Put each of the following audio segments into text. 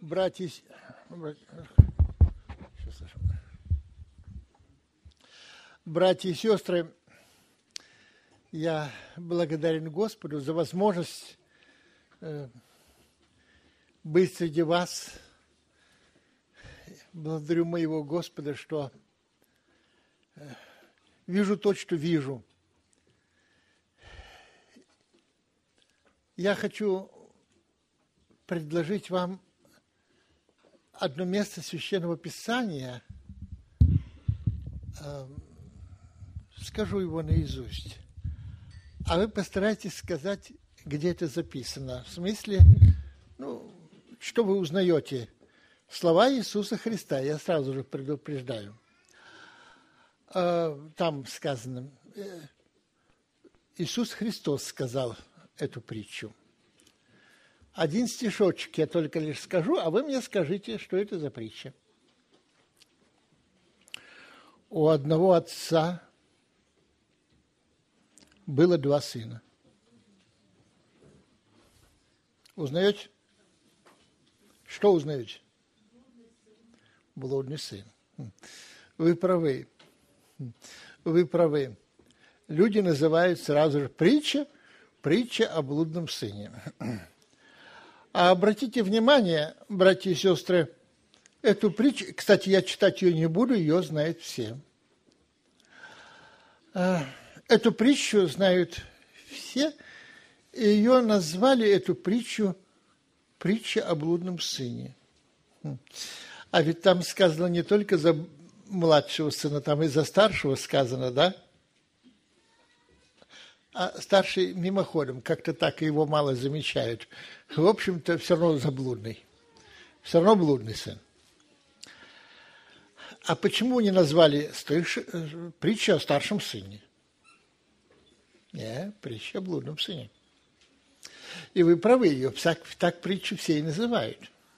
Братья и сестры, я благодарен Господу за возможность быть среди вас. Благодарю моего Господа, что вижу то, что вижу. Я хочу предложить вам одно место Священного Писания. Скажу его наизусть. А вы постарайтесь сказать, где это записано. В смысле, что вы узнаете? Слова Иисуса Христа. Я сразу же предупреждаю. Там сказано, Иисус Христос сказал эту притчу. Один стишочек я только лишь скажу, а вы мне скажите, что это за притча. У одного отца было два сына. Узнаете? Что узнаете? Блудный сын. Вы правы. Вы правы. Люди называют сразу же притча о блудном сыне. А обратите внимание, братья и сестры, эту притчу, кстати, я читать ее не буду, ее знают все. Эту притчу знают все, и ее назвали, эту притчу, притча о блудном сыне. А ведь там сказано не только за младшего сына, там и за старшего сказано, да? А старший мимоходом, как-то так его мало замечают. В общем-то, все равно заблудный. Все равно блудный сын. А почему не назвали притчу о старшем сыне? Нет, притча о блудном сыне. И вы правы, ее так притчу все и называют.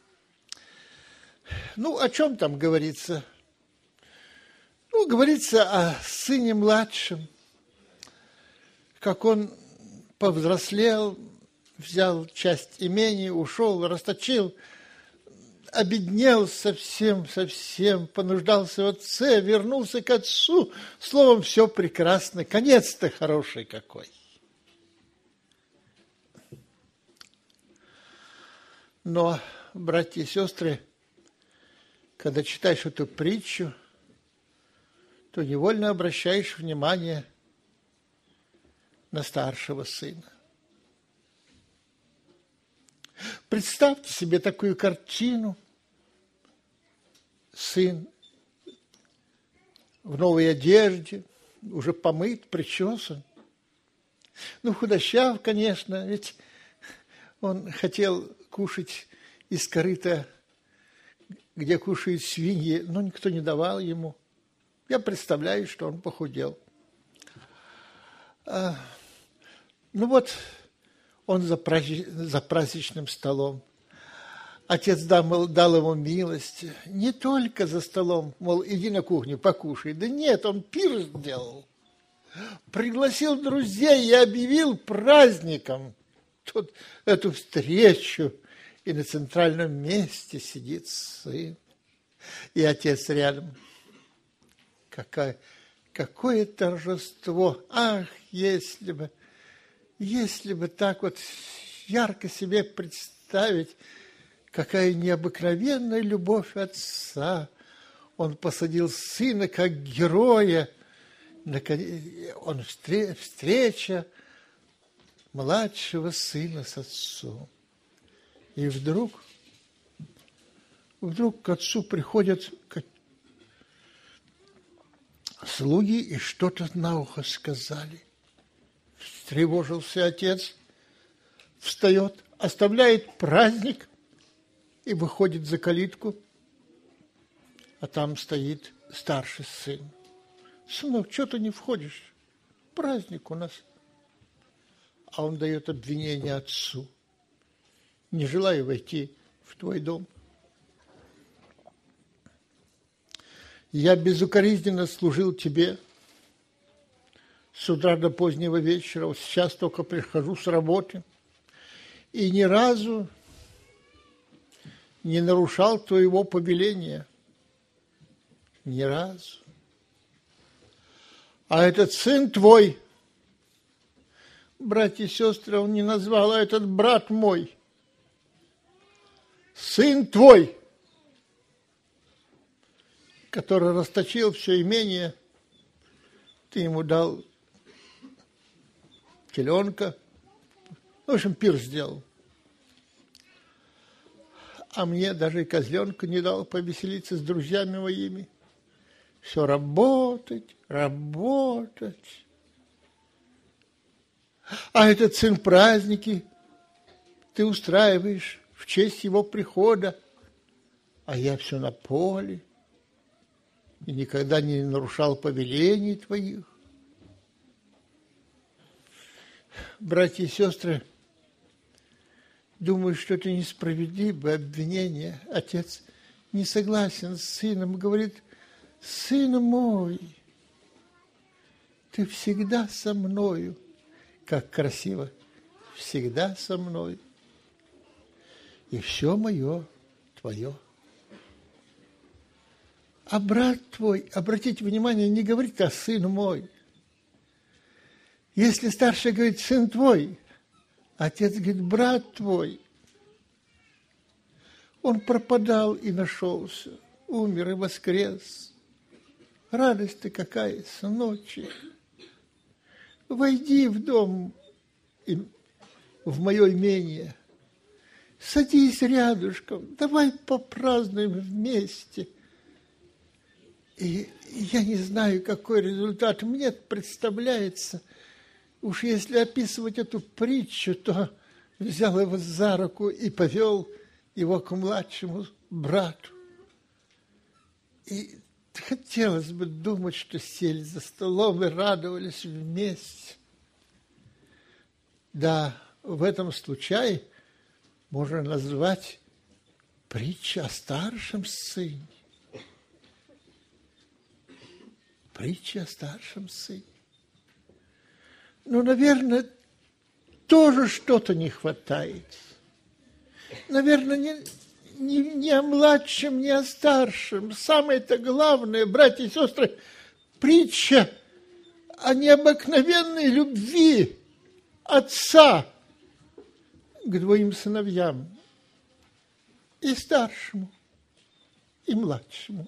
О чем там говорится? Говорится о сыне младшем, как он повзрослел, взял часть имения, ушел, расточил, обеднел совсем, понуждался в отце, вернулся к отцу. Словом, все прекрасно. Конец-то хороший какой. Но, братья и сестры, когда читаешь эту притчу, то невольно обращаешь внимание на старшего сына. Представьте себе такую картину. Сын в новой одежде, уже помыт, причесан. Худощав, конечно, ведь он хотел кушать из корыта, где кушают свиньи, но никто не давал ему. Я представляю, что он похудел. Он за праздничным столом. Отец дал ему милость. Не только за столом, мол, иди на кухню, покушай. Да нет, он пир сделал. Пригласил друзей и объявил праздником эту встречу. И на центральном месте сидит сын. И отец рядом. Какое торжество! Ах, если бы так вот ярко себе представить, какая необыкновенная любовь отца. Он посадил сына как героя. Встреча младшего сына с отцом. И вдруг к отцу приходят слуги и что-то на ухо сказали. Встревожился отец, встает, оставляет праздник и выходит за калитку, а там стоит старший сын. Сынок, что ты не входишь? Праздник у нас. А он дает обвинение отцу. Не желаю войти в твой дом. Я безукоризненно служил тебе с утра до позднего вечера. Вот сейчас только прихожу с работы. И ни разу не нарушал твоего повеления. Ни разу. А этот сын твой, братья и сестры, он не назвал, а этот брат мой, сын твой, который расточил все имение, ты ему дал теленка, в общем, пир сделал. А мне даже и козленка не дал повеселиться с друзьями моими. Все работать, работать. А этот сын праздники ты устраиваешь в честь его прихода, а я все на поле и никогда не нарушал повелений твоих. Братья и сестры, думаю, что это несправедливое обвинение. Отец не согласен с сыном, говорит: сын мой, ты всегда со мною. Как красиво, всегда со мной. И все мое твое. А брат твой, обратите внимание, не говорит: а сын мой. Если старший говорит: сын твой, отец говорит: брат твой. Он пропадал и нашелся, умер и воскрес. Радость-то какая, сыночек. Войди в дом, в мое имение. Садись рядышком, давай попразднуем вместе. И я не знаю, какой результат мне представляется. Уж если описывать эту притчу, то взял его за руку и повел его к младшему брату. И хотелось бы думать, что сели за столом и радовались вместе. Да, в этом случае можно назвать притча о старшем сыне. Притча о старшем сыне. Ну, наверное, тоже что-то не хватает. Наверное, не о младшем, не о старшем. Самое-то главное, братья и сестры, притча о необыкновенной любви отца к двоим сыновьям, и старшему, и младшему.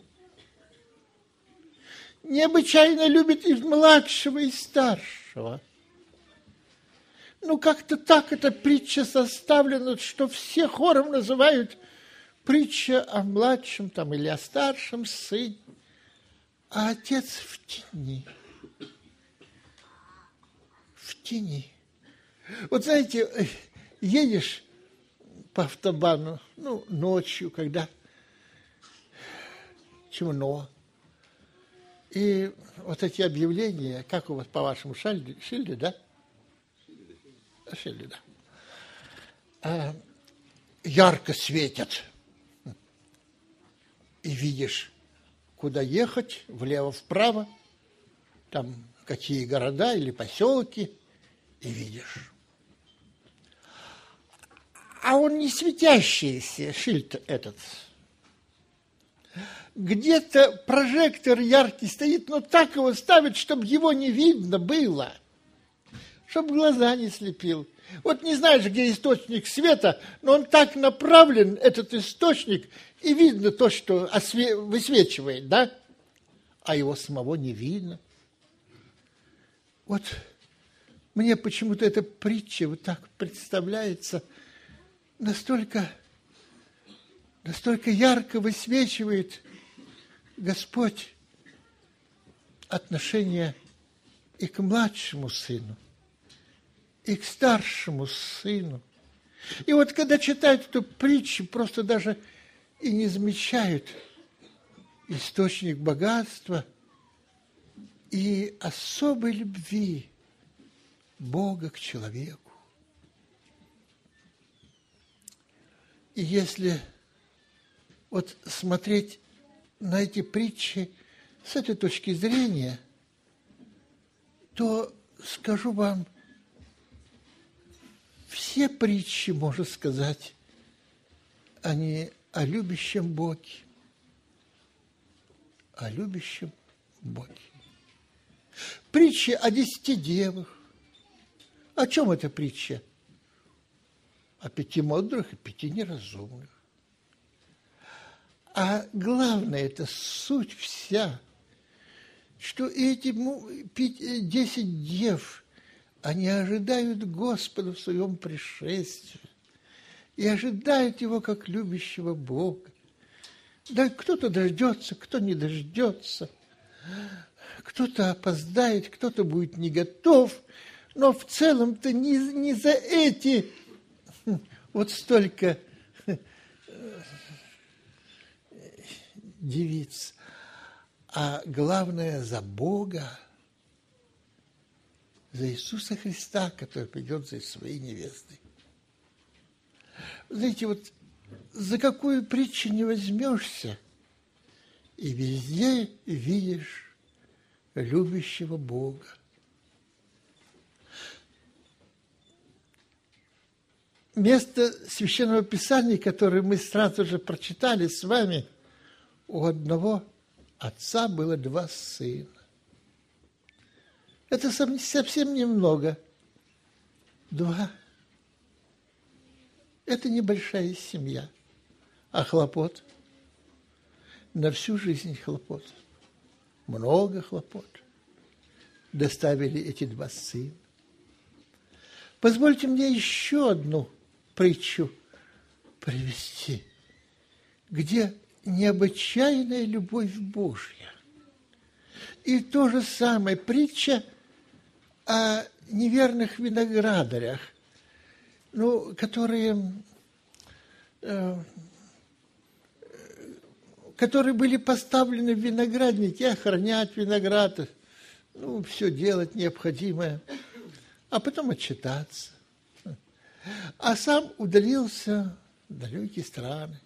Необычайно любит и младшего, и старшего. Ну, как-то так эта притча составлена, что все хором называют притча о младшем там, или о старшем сыне, а отец в тени. В тени. Вот знаете, едешь по автобану, ну, ночью, когда темно, и вот эти объявления, как у вас, по-вашему, шильды, да? Шильды, да. Ярко светят. И видишь, куда ехать, влево-вправо, там какие города или поселки, и видишь. А он не светящийся, шильд этот. Где-то прожектор яркий стоит, но так его ставят, чтобы его не видно было, чтобы глаза не слепил. Вот не знаешь, где источник света, но он так направлен, этот источник, и видно то, что высвечивает, да? А его самого не видно. Вот мне почему-то эта притча вот так представляется, настолько ярко высвечивает Господь отношение и к младшему сыну, и к старшему сыну. И вот когда читают эту притчу, просто даже и не замечают источник богатства и особой любви Бога к человеку. И если вот смотреть на эти притчи с этой точки зрения, то скажу вам, все притчи, можно сказать, они о любящем Боге. О любящем Боге. Притча о 10 девах. О чем эта притча? О 5 мудрых и 5 неразумных. А главное, это суть вся, что эти 10 дев, они ожидают Господа в своем пришествии и ожидают Его как любящего Бога. Да, кто-то дождется, кто не дождется, кто-то опоздает, кто-то будет не готов, но в целом-то не за эти вот столько девиц, а главное за Бога, за Иисуса Христа, который придет за своей невестой. Знаете, вот за какую притчу не возьмешься, и везде видишь любящего Бога. Место Священного Писания, которое мы сразу же прочитали с вами, у одного отца было 2 сына. Это совсем немного. 2. Это небольшая семья. А хлопот? На всю жизнь хлопот. Много хлопот. Доставили эти 2 сына. Позвольте мне еще одну притчу привести, где необычайная любовь Божья. И то же самое притча о неверных виноградарях, которые были поставлены в винограднике, охранять виноград, все делать необходимое, а потом отчитаться. А сам удалился в далекие страны.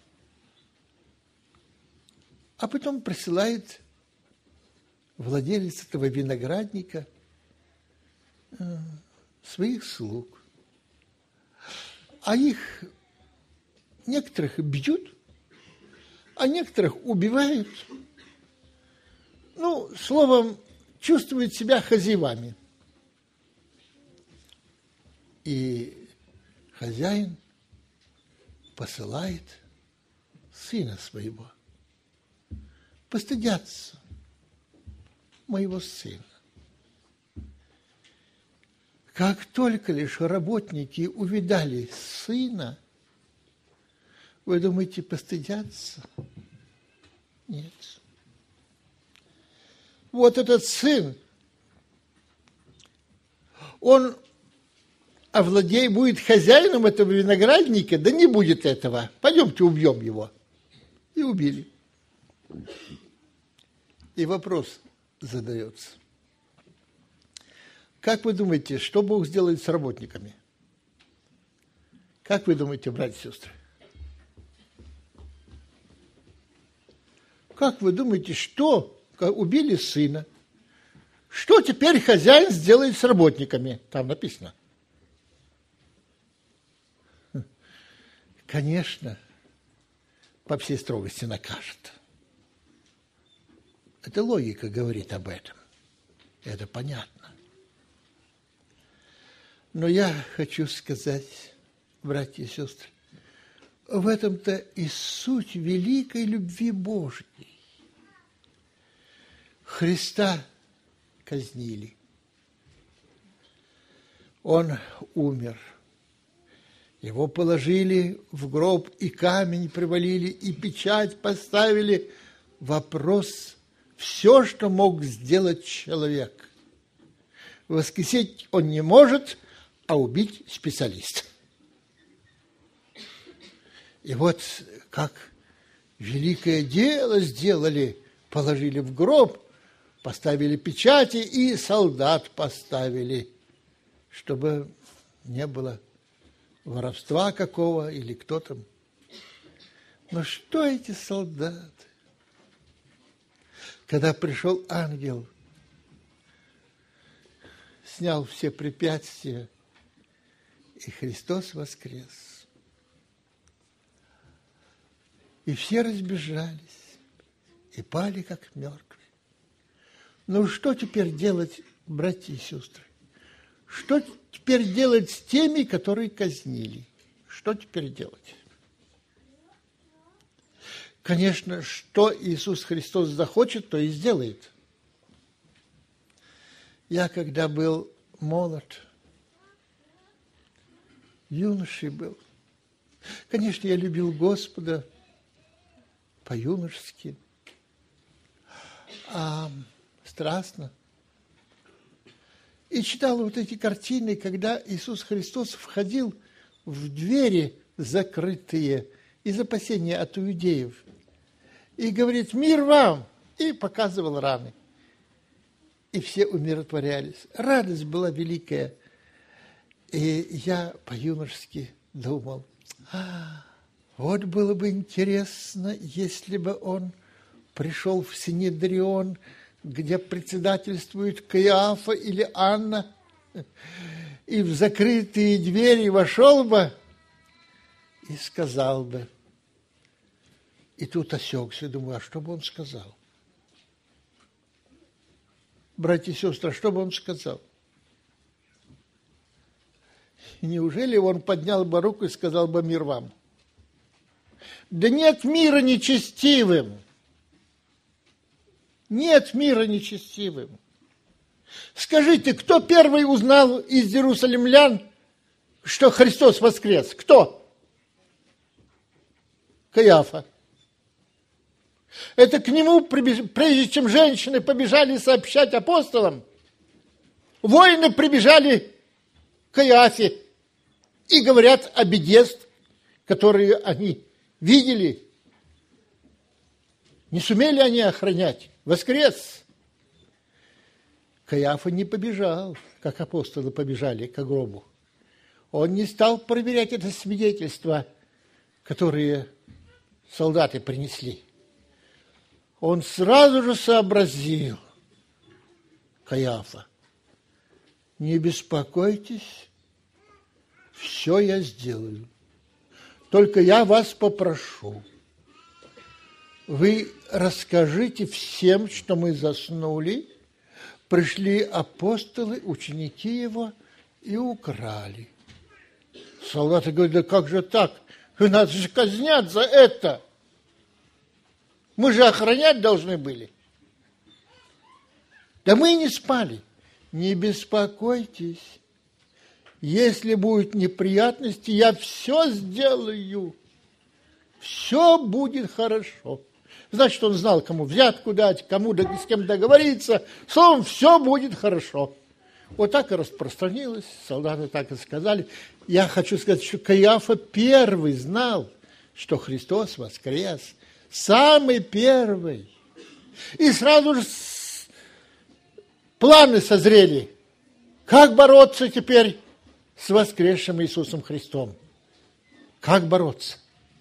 А потом присылает владелец этого виноградника своих слуг. А их некоторых бьют, а некоторых убивают. Словом, чувствуют себя хозяевами. И хозяин посылает сына своего. Постыдятся моего сына. Как только лишь работники увидали сына, вы думаете, постыдятся? Нет. Вот этот сын, он будет хозяином этого виноградника, да не будет этого. Пойдемте убьем его. И убили. И вопрос задается. Как вы думаете, что Бог сделает с работниками? Как вы думаете, братья и сестры? Как вы думаете, что убили сына? Что теперь хозяин сделает с работниками? Там написано. Конечно, по всей строгости накажет. Это логика говорит об этом. Это понятно. Но я хочу сказать, братья и сестры, в этом-то и суть великой любви Божьей. Христа казнили. Он умер. Его положили в гроб, и камень привалили, и печать поставили. Вопрос: все, что мог сделать человек. Воскресить он не может, а убить специалист. И вот как великое дело сделали, положили в гроб, поставили печати и солдат поставили, чтобы не было воровства какого или кто там. Но что эти солдаты? Когда пришел ангел, снял все препятствия, и Христос воскрес. И все разбежались, и пали, как мертвые. Ну, что теперь делать, братья и сестры? Что теперь делать с теми, которые казнили? Что теперь делать? Конечно, что Иисус Христос захочет, то и сделает. Я, когда был молод, юношей был, конечно, я любил Господа по-юношески, страстно. И читал вот эти картины, когда Иисус Христос входил в двери закрытые из опасения от иудеев. И говорит: «Мир вам!» И показывал раны. И все умиротворялись. Радость была великая. И я по-юношески думал: вот было бы интересно, если бы он пришел в Синедрион, где председательствует Каиафа или Анна, и в закрытые двери вошел бы и сказал бы. И тут осекся, думаю, а что бы он сказал? Братья и сестры, что бы он сказал? Неужели он поднял бы руку и сказал бы: «Мир вам»? Да нет мира нечестивым. Нет мира нечестивым. Скажите, кто первый узнал из иерусалимлян, что Христос воскрес? Кто? Каиафа. Это к нему, прежде чем женщины побежали сообщать апостолам, воины прибежали к Каиафе и говорят о беде, которые они видели. Не сумели они охранять. Воскрес. Каиафа не побежал, как апостолы побежали к гробу. Он не стал проверять это свидетельство, которые солдаты принесли. Он сразу же сообразил, Каиафа: не беспокойтесь, все я сделаю. Только я вас попрошу, вы расскажите всем, что мы заснули, пришли апостолы, ученики его, и украли. Солдаты говорят: да как же так? Нас же казнят за это. Мы же охранять должны были. Да мы и не спали. Не беспокойтесь. Если будут неприятности, я все сделаю. Все будет хорошо. Значит, он знал, кому взятку дать, кому с кем договориться. Словом, все будет хорошо. Вот так и распространилось. Солдаты так и сказали. Я хочу сказать, что Каиафа первый знал, что Христос воскрес. Самый первый. И сразу же планы созрели. Как бороться теперь с воскресшим Иисусом Христом? Как бороться?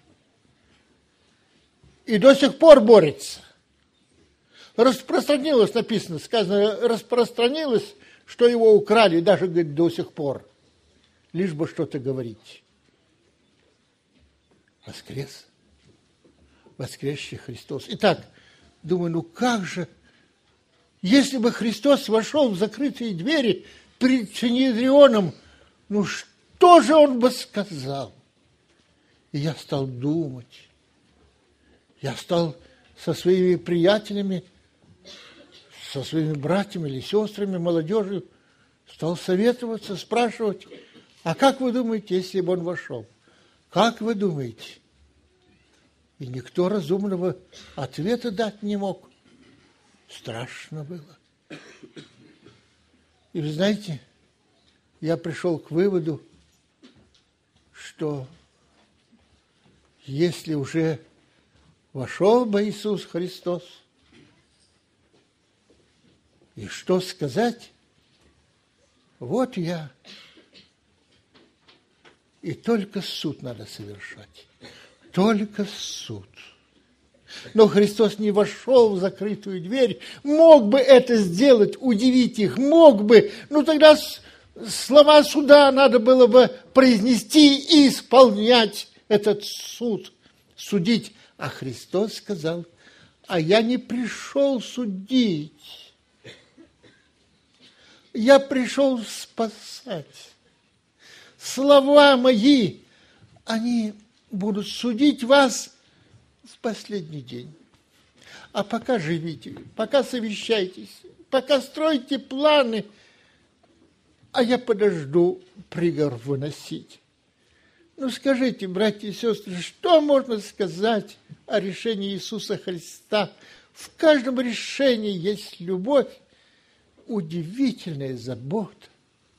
И до сих пор борется. Распространилось, написано, сказано, распространилось, что его украли, даже, говорит, до сих пор. Лишь бы что-то говорить. Воскрес. Воскресший Христос. Итак, думаю, ну как же, если бы Христос вошел в закрытые двери перед Синедрионом, ну что же он бы сказал? И я стал думать. Я стал со своими приятелями, со своими братьями или сестрами, молодежью, стал советоваться, спрашивать: а как вы думаете, если бы он вошел? Как вы думаете? И никто разумного ответа дать не мог. Страшно было. И вы знаете, я пришел к выводу, что если уже вошел бы Иисус Христос, и что сказать? Вот я. И только суд надо совершать. Только суд. Но Христос не вошел в закрытую дверь. Мог бы это сделать, удивить их, мог бы. Ну тогда слова суда надо было бы произнести и исполнять этот суд. судить. А Христос сказал: а я не пришел судить, я пришел спасать. Слова мои, они будут судить вас в последний день. А пока живите, пока совещайтесь, пока стройте планы, а я подожду приговор выносить. Ну, скажите, братья и сестры, что можно сказать о решении Иисуса Христа? В каждом решении есть любовь, удивительная забота.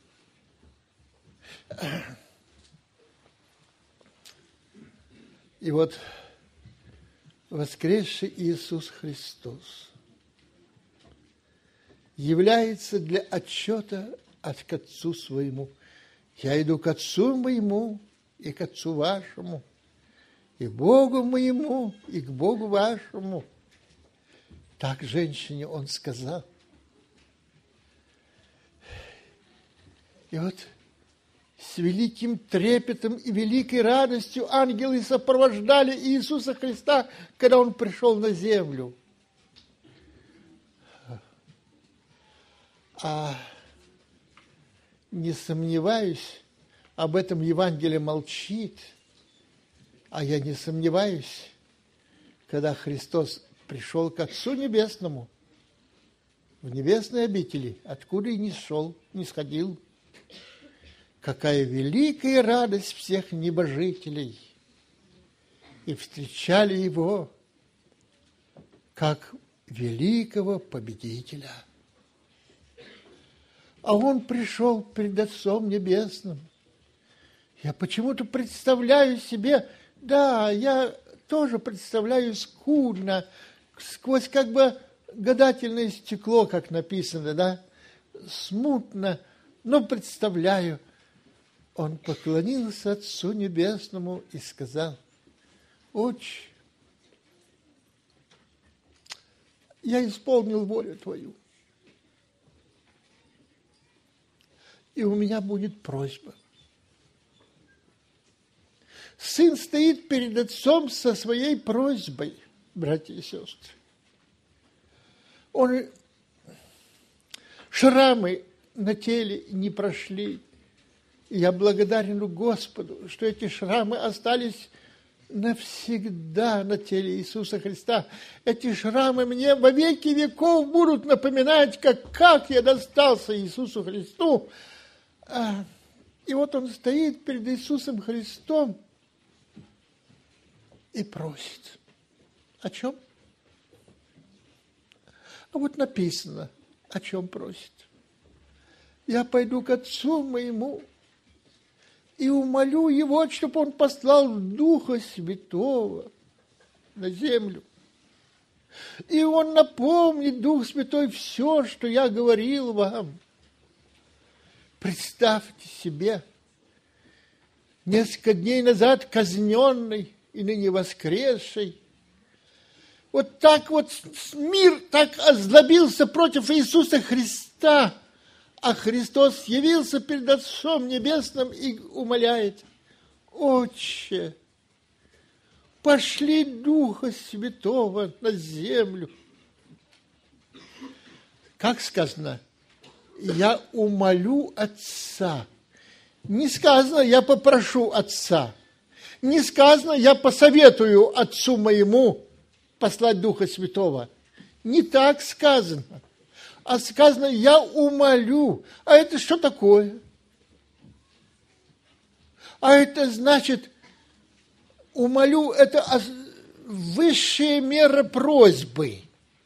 И вот воскресший Иисус Христос является для отчета к Отцу своему. Я иду к Отцу моему и к Отцу вашему, и к Богу моему, и к Богу вашему. Так женщине он сказал. И вот с великим трепетом и великой радостью ангелы сопровождали Иисуса Христа, когда Он пришел на землю. А не сомневаюсь, об этом Евангелие молчит, а я не сомневаюсь, когда Христос пришел к Отцу Небесному, в небесной обители, откуда и не шел, не сходил. Какая великая радость всех небожителей! И встречали его как великого победителя. А он пришел перед Отцом Небесным. Я почему-то представляю себе, да, я тоже представляю скудно, сквозь как бы гадательное стекло, как написано, да, смутно, но представляю. Он поклонился Отцу Небесному и сказал: Отче, я исполнил волю Твою. И у меня будет просьба. Сын стоит перед Отцом со своей просьбой, братья и сестры. Он шрамы на теле не прошли. Я благодарен Господу, что эти шрамы остались навсегда на теле Иисуса Христа. Эти шрамы мне во веки веков будут напоминать, как я достался Иисусу Христу. И вот он стоит перед Иисусом Христом и просит. О чем? А вот написано, о чем просит. Я пойду к Отцу моему и умолю Его, чтобы Он послал Духа Святого на землю. И Он напомнит, Дух Святой, все, что я говорил вам. Представьте себе, несколько дней назад казненный и ныне воскресший, вот так вот мир так озлобился против Иисуса Христа, а Христос явился перед Отцом Небесным и умоляет: Отче, пошли Духа Святого на землю. Как сказано, я умолю Отца. Не сказано, я попрошу Отца. Не сказано, я посоветую Отцу моему послать Духа Святого. Не так сказано. А сказано, я умолю. А это что такое? А это значит, умолю, это высшая мера просьбы.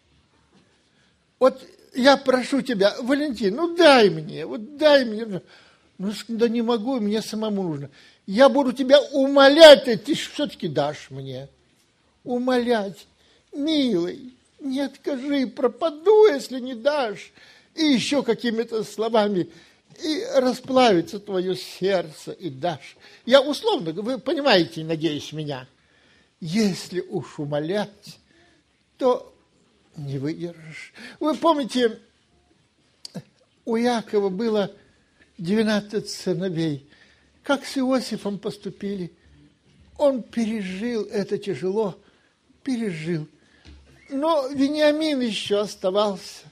Вот я прошу тебя, Валентин, ну дай мне. Ну, да не могу, мне самому нужно. Я буду тебя умолять, и ты все-таки дашь мне. Умолять. Милый, не откажи, пропаду, если не дашь. И еще какими-то словами. И расплавится твое сердце, и дашь. Я условно, вы понимаете, надеюсь, меня. Если уж умолять, то не выдержишь. Вы помните, у Якова было 12 сыновей. Как с Иосифом поступили? Он пережил это тяжело, пережил. Но Вениамин еще оставался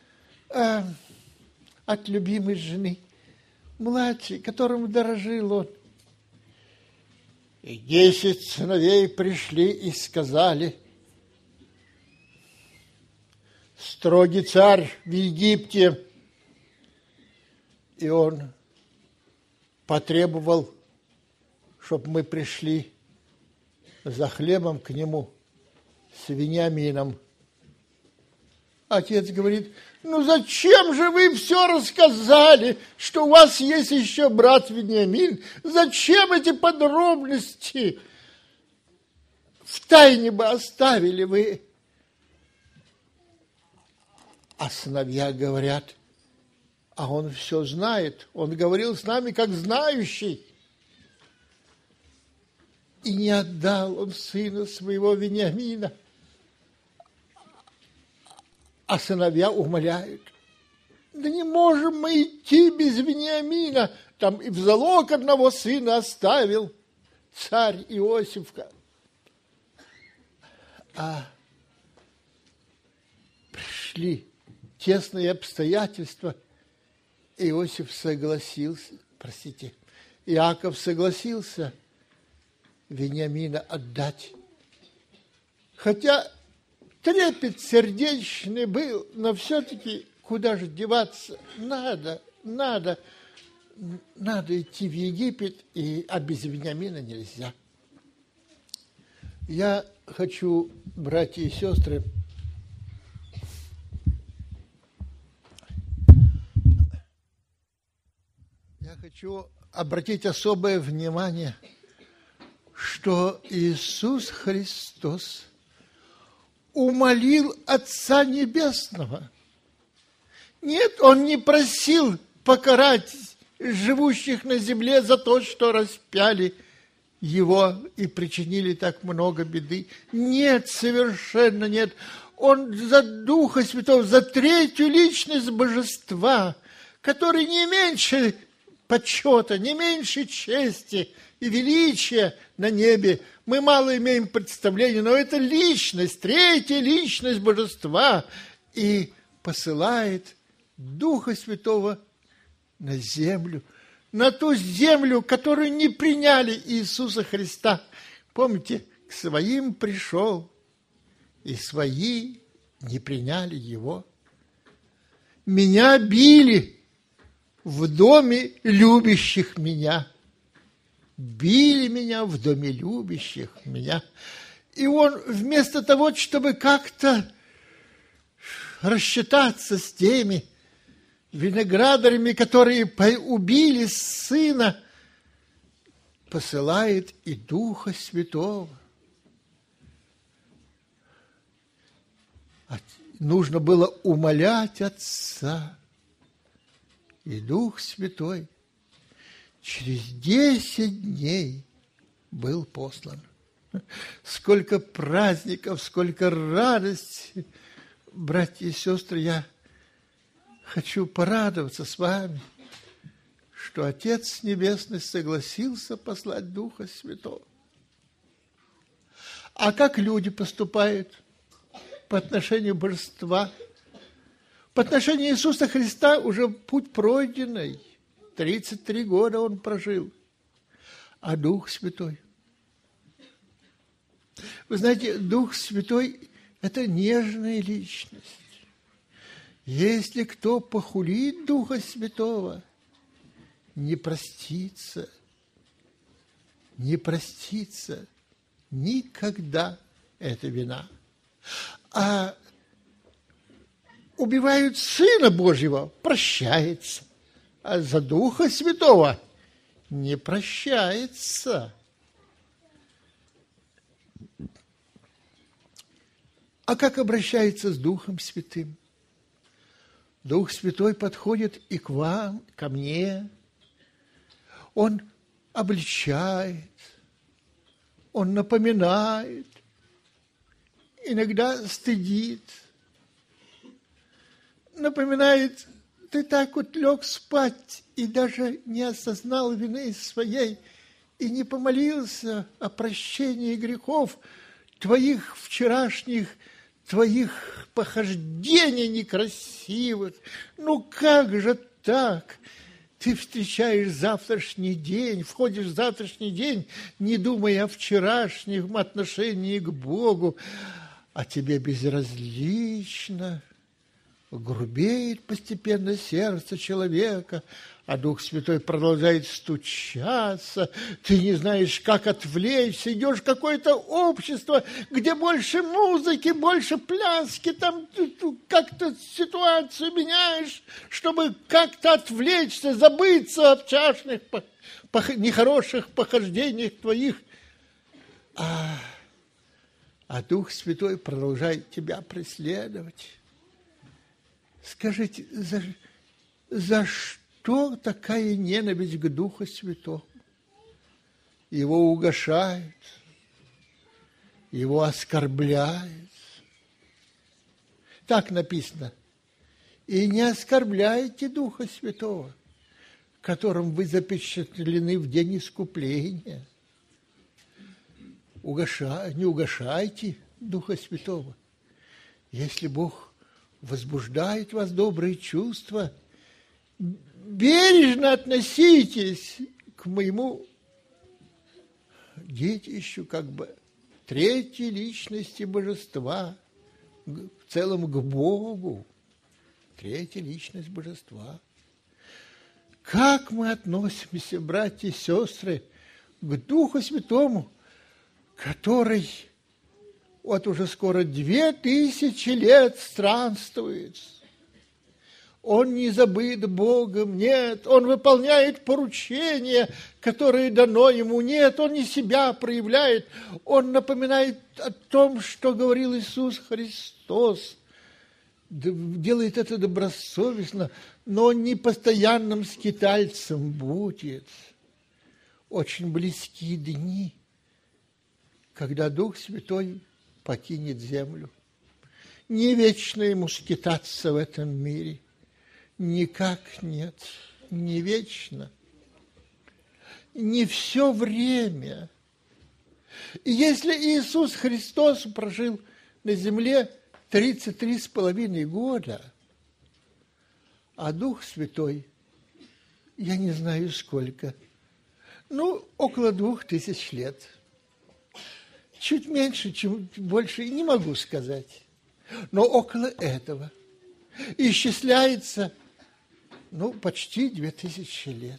от любимой жены, младший, которым дорожил он. И 10 сыновей пришли и сказали: строгий царь в Египте. И он потребовал, чтобы мы пришли за хлебом к нему с Вениамином. Отец говорит: ну зачем же вы все рассказали, что у вас есть еще брат Вениамин? Зачем эти подробности? В тайне бы оставили вы. А сыновья говорят: а он все знает, он говорил с нами как знающий. И не отдал он сына своего Вениамина. А сыновья умоляют: да не можем мы идти без Вениамина, там и в залог одного сына оставил царь Иосиф. А пришли тесные обстоятельства, Иосиф согласился, Иаков согласился Вениамина отдать. Хотя трепет сердечный был, но все-таки куда же деваться? Надо идти в Египет, а без Вениамина нельзя. Я хочу, братья и сестры, обратить особое внимание, что Иисус Христос умолил Отца Небесного. Нет, Он не просил покарать живущих на земле за то, что распяли Его и причинили так много беды. Нет, совершенно нет. Он за Духа Святого, за третью личность Божества, который не меньше почета, не меньше чести и величия на небе. Мы мало имеем представления, но это личность, третья личность Божества, и посылает Духа Святого на землю, на ту землю, которую не приняли Иисуса Христа. Помните, к своим пришел, и свои не приняли Его. Меня били в доме любящих меня. Били меня в доме любящих меня. И он вместо того, чтобы как-то рассчитаться с теми виноградарями, которые убили сына, посылает и Духа Святого. Нужно было умолять Отца. И Дух Святой через 10 дней был послан. Сколько праздников, сколько радости. Братья и сестры, я хочу порадоваться с вами, что Отец Небесный согласился послать Духа Святого. А как люди поступают по отношению Божества? По отношению Иисуса Христа уже путь пройденный. 33 года Он прожил. А Дух Святой? Вы знаете, Дух Святой – это нежная личность. Если кто похулит Духа Святого, не простится никогда эта вина. А убивают Сына Божьего, прощается, а за Духа Святого не прощается. А как обращается с Духом Святым? Дух Святой подходит и к вам, ко мне. Он обличает, Он напоминает, иногда стыдит. Напоминает: ты так вот лег спать и даже не осознал вины своей, и не помолился о прощении грехов твоих вчерашних, твоих похождений некрасивых. Ну как же так? Ты встречаешь завтрашний день, входишь в завтрашний день, не думая о вчерашнем отношении к Богу, а тебе безразлично. Грубеет постепенно сердце человека, а Дух Святой продолжает стучаться. Ты не знаешь, как отвлечься. Идешь в какое-то общество, где больше музыки, больше пляски. Там как-то ситуацию меняешь, чтобы как-то отвлечься, забыться о вчерашних нехороших похождениях твоих. А Дух Святой продолжает тебя преследовать. Скажите, за что такая ненависть к Духу Святому? Его угошают, его оскорбляют. Так написано. И не оскорбляйте Духа Святого, которым вы запечатлены в день искупления. Не угошайте Духа Святого. Если Бог возбуждает вас добрые чувства, бережно относитесь к моему детищу, как бы третьей личности божества, в целом к Богу, третья личность божества. Как мы относимся, братья и сестры, к Духу Святому, который вот уже скоро 2000 лет странствует. Он не забыт Богом, нет. Он выполняет поручения, которые дано ему, нет. Он не себя проявляет. Он напоминает о том, что говорил Иисус Христос. Делает это добросовестно, но не постоянным скитальцем будет. Очень близкие дни, когда Дух Святой покинет землю. Не вечно ему скитаться в этом мире. Никак нет. Не вечно. Не все время. И если Иисус Христос прожил на земле 33,5 года, а Дух Святой, я не знаю сколько, около 2000 лет. Чуть меньше, чуть больше, не могу сказать. Но около этого. Исчисляется, почти 2000 лет.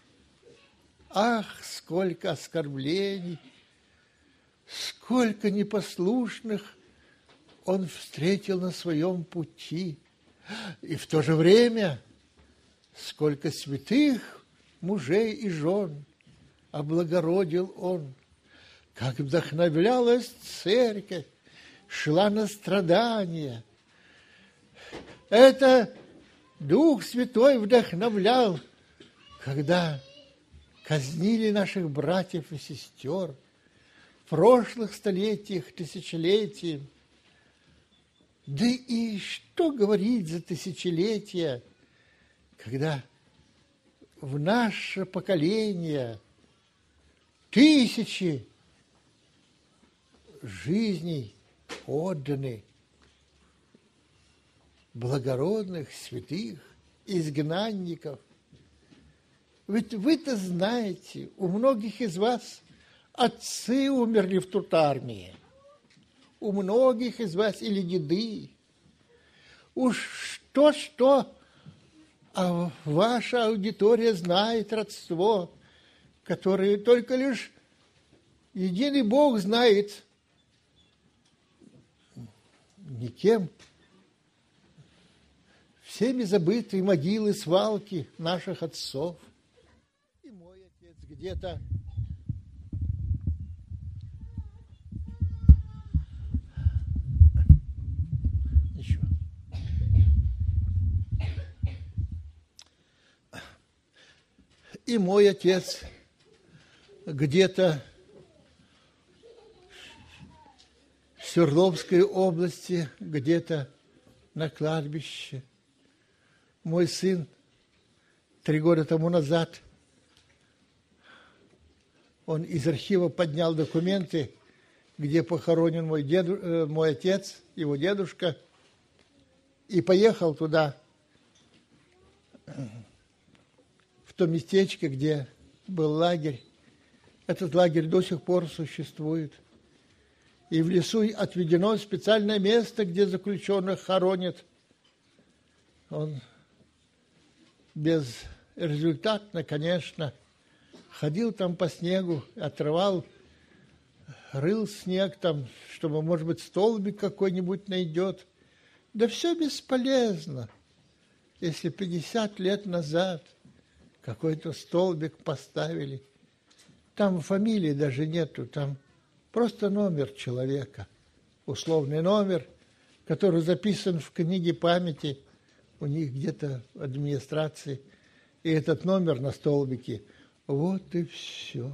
Ах, сколько оскорблений, сколько непослушных он встретил на своем пути. И в то же время, сколько святых мужей и жен облагородил он. Как вдохновлялась церковь, шла на страдания. Это Дух Святой вдохновлял, когда казнили наших братьев и сестер в прошлых столетиях, тысячелетиях. Да и что говорить за тысячелетия, когда в наше поколение тысячи жизней отданы благородных, святых, изгнанников. Ведь вы-то знаете, у многих из вас отцы умерли в Туртармии, у многих из вас или деды. Уж что-что, а ваша аудитория знает родство, которое только лишь единый Бог знает, никем, всеми забытые могилы, свалки наших отцов. И мой отец где-то еще. И мой отец где-то в Свердловской области, где-то на кладбище. Мой сын 3 года тому назад Он из архива поднял документы, где похоронен мой отец, его дедушка, и поехал туда, в то местечко, где был лагерь. Этот лагерь до сих пор существует. И в лесу отведено специальное место, где заключенных хоронят. Он безрезультатно, конечно, ходил там по снегу, отрывал, рыл снег там, чтобы, может быть, столбик какой-нибудь найдет. Да все бесполезно. Если 50 лет назад какой-то столбик поставили, там фамилии даже нету, там просто номер человека, условный номер, который записан в книге памяти у них где-то в администрации, и этот номер на столбике. Вот и все.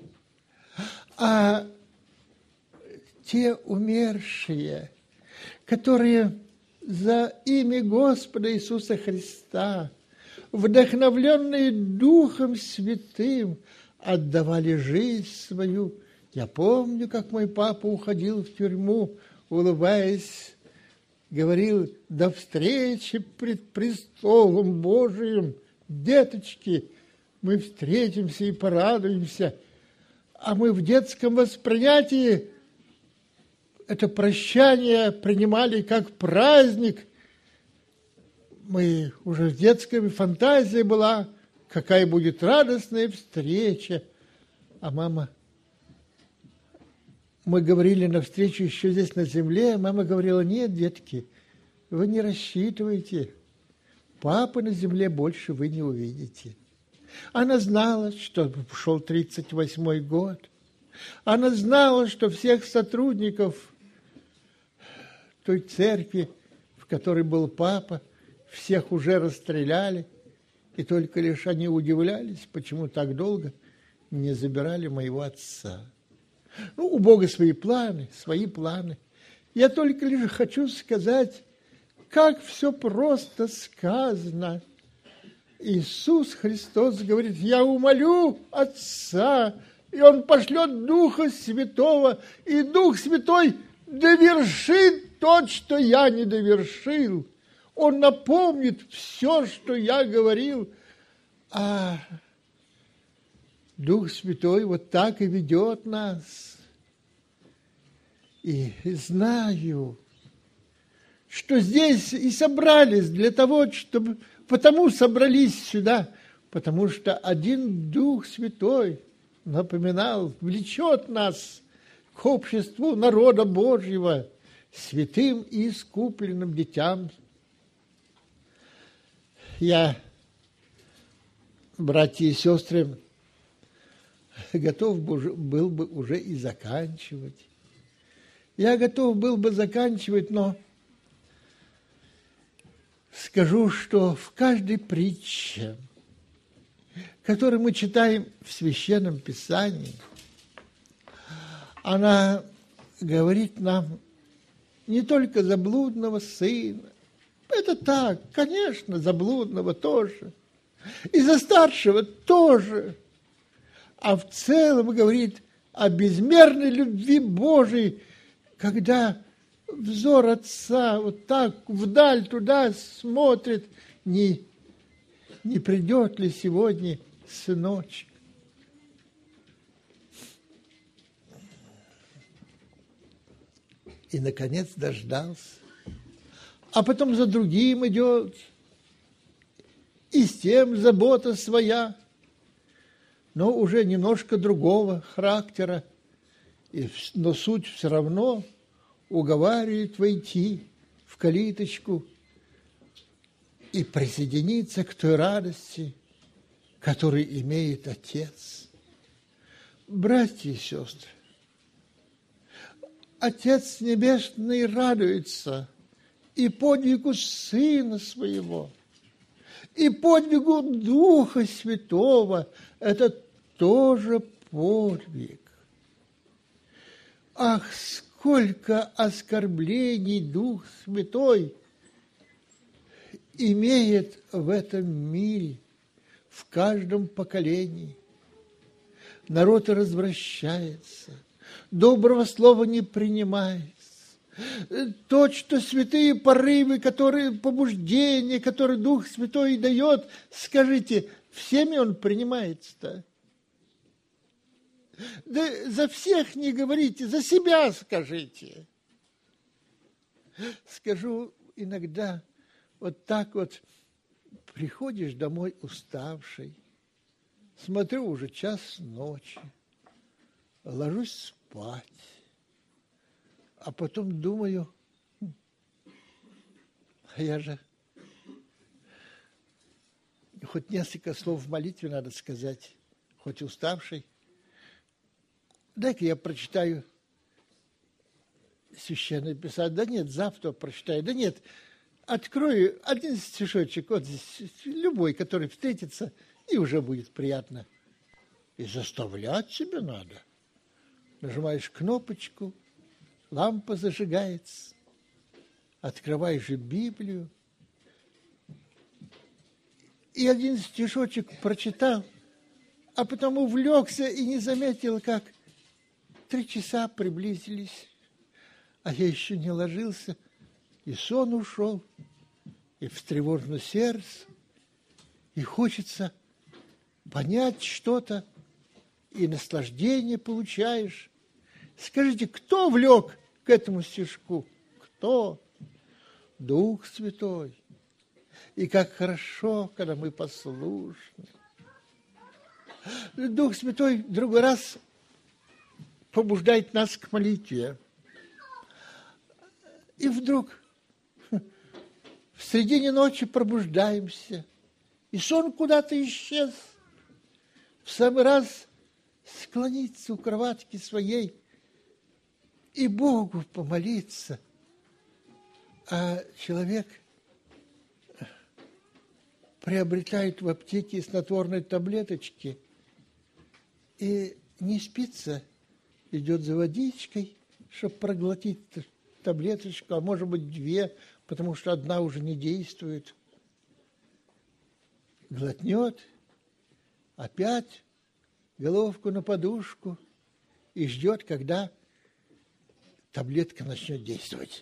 А те умершие, которые за имя Господа Иисуса Христа, вдохновленные Духом Святым, отдавали жизнь свою. Я помню, как мой папа уходил в тюрьму, улыбаясь, говорил: до встречи пред престолом Божиим, деточки, мы встретимся и порадуемся. А мы в детском восприятии это прощание принимали как праздник. Мы уже в детской фантазии была, какая будет радостная встреча. А мама, мы говорили на встречу еще здесь на земле, мама говорила: нет, детки, вы не рассчитывайте, папы на земле больше вы не увидите. Она знала, что шел 38-й год. Она знала, что всех сотрудников той церкви, в которой был папа, всех уже расстреляли, и только лишь они удивлялись, почему так долго не забирали моего отца. Ну, у Бога свои планы, свои планы. Я только лишь хочу сказать, как все просто сказано. Иисус Христос говорит: я умолю Отца, и Он пошлет Духа Святого, и Дух Святой довершит то, что я не довершил. Он напомнит все, что я говорил. А Дух Святой вот так и ведет нас. И знаю, что здесь и собрались для того, чтобы... Потому собрались сюда, потому что один Дух Святой, напоминал, влечет нас к обществу народа Божьего, святым и искупленным детям. Я, братья и сестры, готов был бы уже и заканчивать. Я готов был бы заканчивать, но скажу, что в каждой притче, которую мы читаем в Священном Писании, она говорит нам не только за блудного сына. Это так, конечно, за блудного тоже. И за старшего тоже. А в целом говорит о безмерной любви Божией, когда взор Отца вот так вдаль туда смотрит, не придет ли сегодня сыночек. И, наконец, дождался. А потом за другим идет. И с тем забота своя, но уже немножко другого характера. Но суть все равно уговаривает войти в калиточку и присоединиться к той радости, которую имеет Отец. Братья и сестры, Отец Небесный радуется и подвигу Сына Своего, и подвигу Духа Святого. Это тоже подвиг. Ах, сколько оскорблений Дух Святой имеет в этом мире, в каждом поколении. народ развращается, доброго слова не принимается. То, что святые порывы, которые побуждения, которые Дух Святой дает, скажите, всеми он принимается-то? Да за всех не говорите, за себя скажите. Скажу иногда, вот так вот приходишь домой уставший, смотрю, уже час ночи, ложусь спать, а потом думаю, я же хоть несколько слов в молитве надо сказать, хоть уставший. Дай-ка я прочитаю Священное Писание. Да нет, завтра прочитаю. Да нет, открою один стишочек, вот здесь, любой, который встретится, и уже будет приятно. И заставлять себя надо. Нажимаешь кнопочку, лампа зажигается, открываешь Библию, и один стишочек прочитал, а потом увлекся и не заметил, как 3 часа приблизились, а я еще не ложился, и сон ушел, и встревожено сердце, и хочется понять что-то, и наслаждение получаешь. Скажите, кто влек к этому стишку? Кто? Дух Святой. И как хорошо, когда мы послушны. Дух Святой в другой раз побуждает нас к молитве. И вдруг в середине ночи пробуждаемся, и сон куда-то исчез. В самый раз склониться у кроватки своей и Богу помолиться. А человек приобретает в аптеке снотворные таблеточки и не спится, идет за водичкой, чтобы проглотить таблеточку, а может быть 2, потому что одна уже не действует. Глотнет, опять головку на подушку и ждет, когда таблетка начнет действовать.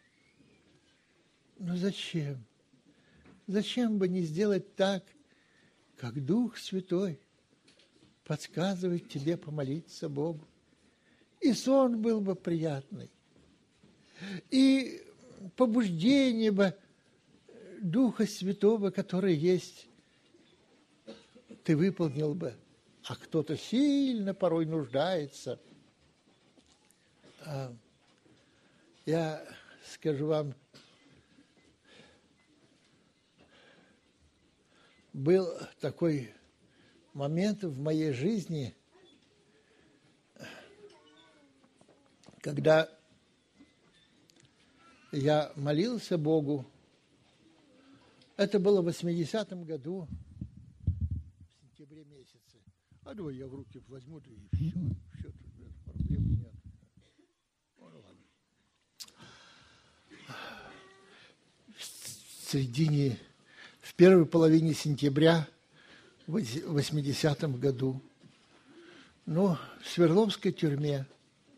Но зачем? Зачем бы не сделать так, как Дух Святой подсказывает тебе помолиться Богу? И сон был бы приятный, и побуждение бы Духа Святого, который есть, ты выполнил бы. А кто-то сильно порой нуждается. Я скажу вам, был такой момент в моей жизни, когда я молился Богу. Это было в 80-м году, в сентябре месяце. А давай я в руки возьму, да и все тут проблем нет. Ну, ладно. В первой половине сентября в 80-м году, в Свердловской тюрьме.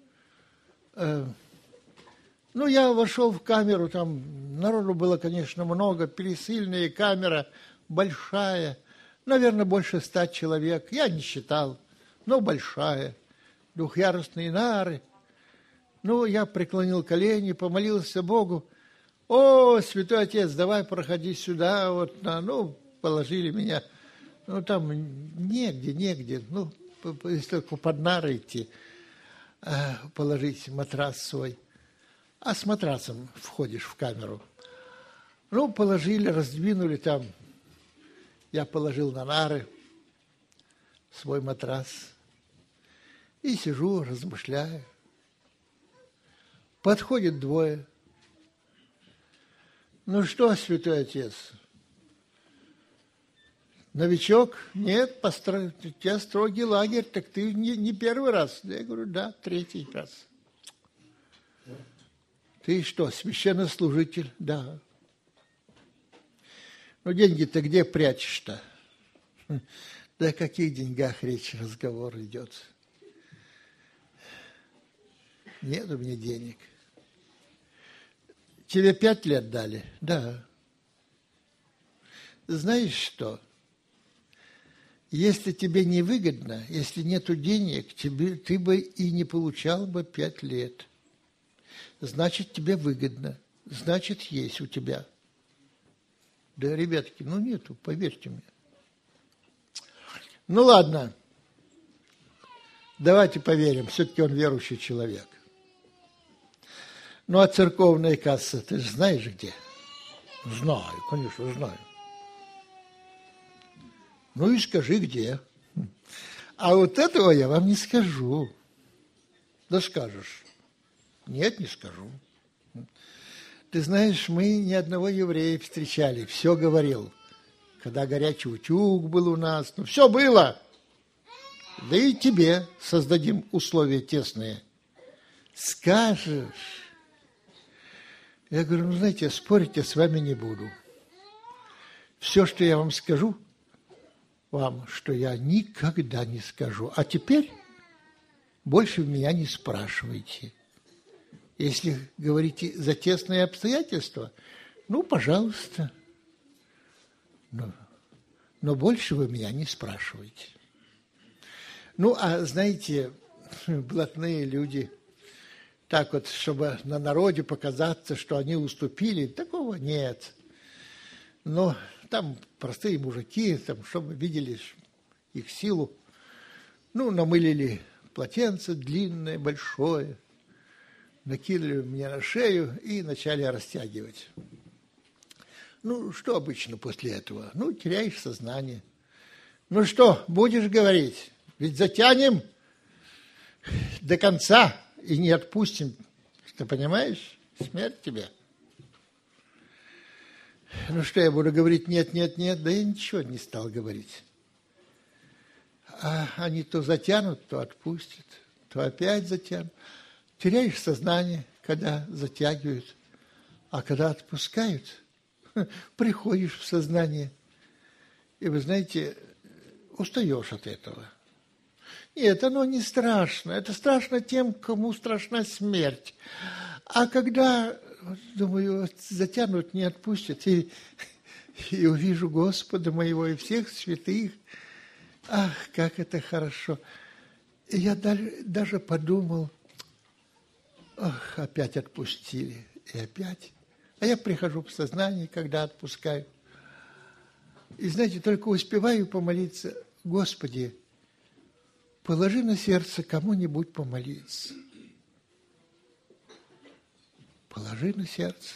Я вошел в камеру, там народу было, конечно, много, пересыльная камера, большая, наверное, больше 100 человек, я не считал, но большая, двухъярусные нары. Я преклонил колени, помолился Богу. О, Святой Отец, давай проходи сюда, положили меня, там негде, если только под нары идти, положить матрас свой. А с матрасом входишь в камеру. Положили, раздвинули там. Я положил на нары свой матрас и сижу, размышляю. Подходит 2. Что, Святой Отец? Новичок? Нет, у тебя строгий лагерь, так ты не первый раз. Я говорю, да, 3-й раз. Ты что, священнослужитель? Да. Деньги-то где прячешь-то? Да о каких деньгах разговор идет? Нет у меня денег. Тебе 5 лет дали? Да. Знаешь что? Если тебе невыгодно, если нету денег, ты бы и не получал бы 5 лет. Значит, тебе выгодно. Значит, есть у тебя. Да, ребятки, нету, поверьте мне. Ну, ладно. Давайте поверим, все-таки он верующий человек. Ну, а церковная касса, ты же знаешь где? Знаю, конечно, знаю. Ну и скажи, где. А вот этого я вам не скажу. Да скажешь. Нет, не скажу. Ты знаешь, мы ни одного еврея встречали, все говорил. Когда горячий утюг был у нас, все было. Да и тебе создадим условия тесные. Скажешь. Я говорю, знаете, спорить я с вами не буду. Все, что я вам скажу, что я никогда не скажу. А теперь больше меня не спрашивайте. Если говорите за тесные обстоятельства, пожалуйста. Но больше вы меня не спрашивайте. А знаете, блатные люди, так вот, чтобы на народе показаться, что они уступили, такого нет. Но там простые мужики, чтобы видели их силу, намылили полотенце длинное, большое, накинули мне на шею и начали растягивать. Что обычно после этого? Теряешь сознание. Что, будешь говорить? Ведь затянем до конца и не отпустим. Ты понимаешь? Смерть тебе. Что я буду говорить? Нет, нет, нет. Да я ничего не стал говорить. А они то затянут, то отпустят, то опять затянут. Теряешь сознание, когда затягивают. А когда отпускают, приходишь в сознание. И вы знаете, устаешь от этого. Нет, оно не страшно. Это страшно тем, кому страшна смерть. А когда, думаю, затянут, не отпустят, и увижу Господа моего и всех святых, ах, как это хорошо. И я даже подумал, ах, опять отпустили, и опять. А я прихожу в сознание, когда отпускаю. И, знаете, только успеваю помолиться, Господи, положи на сердце кому-нибудь помолиться. Положи на сердце.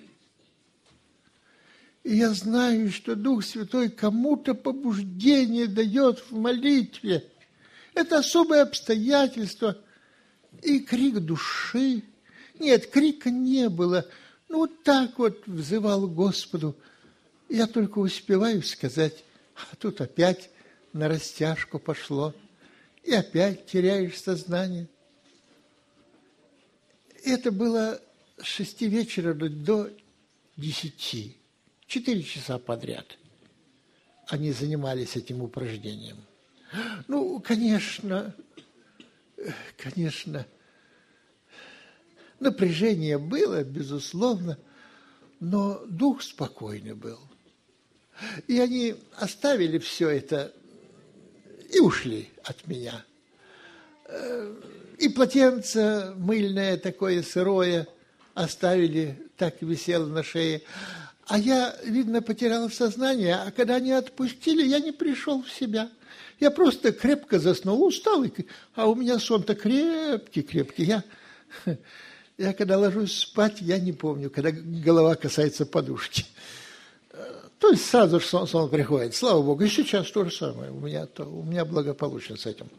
И я знаю, что Дух Святой кому-то побуждение дает в молитве. Это особое обстоятельство и крик души. Нет, крика не было. Вот так вот взывал Господу. Я только успеваю сказать, а тут опять на растяжку пошло. И опять теряешь сознание. Это было с 6 вечера до 10. 4 часа подряд они занимались этим упражнением. Конечно, напряжение было, безусловно, но дух спокойный был. И они оставили все это и ушли от меня. И полотенце мыльное такое сырое оставили, так висело на шее. А я, видно, потерял сознание, а когда они отпустили, я не пришел в себя. Я просто крепко заснул, устал, а у меня сон-то крепкий. Я когда ложусь спать, я не помню, когда голова касается подушки. То есть сразу же сон приходит. Слава Богу, и сейчас то же самое. У меня благополучно с этим.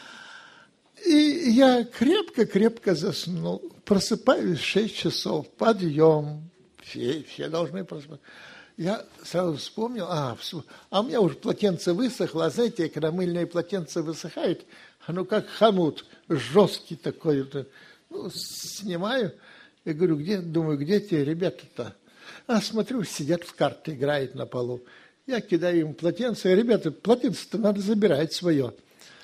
И я крепко заснул. Просыпаюсь в 6 часов, подъем. Все должны просыпаться. Я сразу вспомнил, у меня уже полотенце высохло, а знаете, когда мыльное полотенце высыхает, оно как хомут, жесткий такой. Снимаю и говорю, где те ребята-то? Смотрю, сидят в карты, играют на полу. Я кидаю ему полотенце. Ребята, полотенце-то надо забирать свое.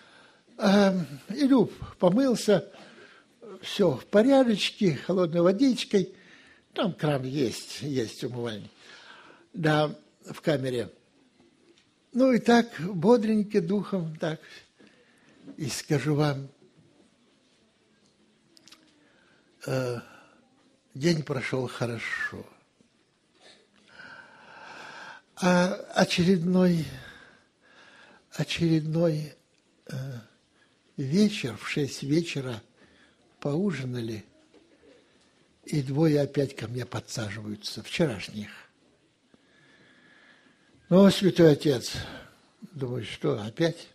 Иду, помылся. Все в порядочке, холодной водичкой. Там кран есть умывальник. Да, в камере. Ну и так, бодренько духом, так. И скажу вам, день прошел хорошо. А очередной вечер, в 6 вечера поужинали, и двое опять ко мне подсаживаются, вчерашних. Ну, святой отец, думаю, что, опять?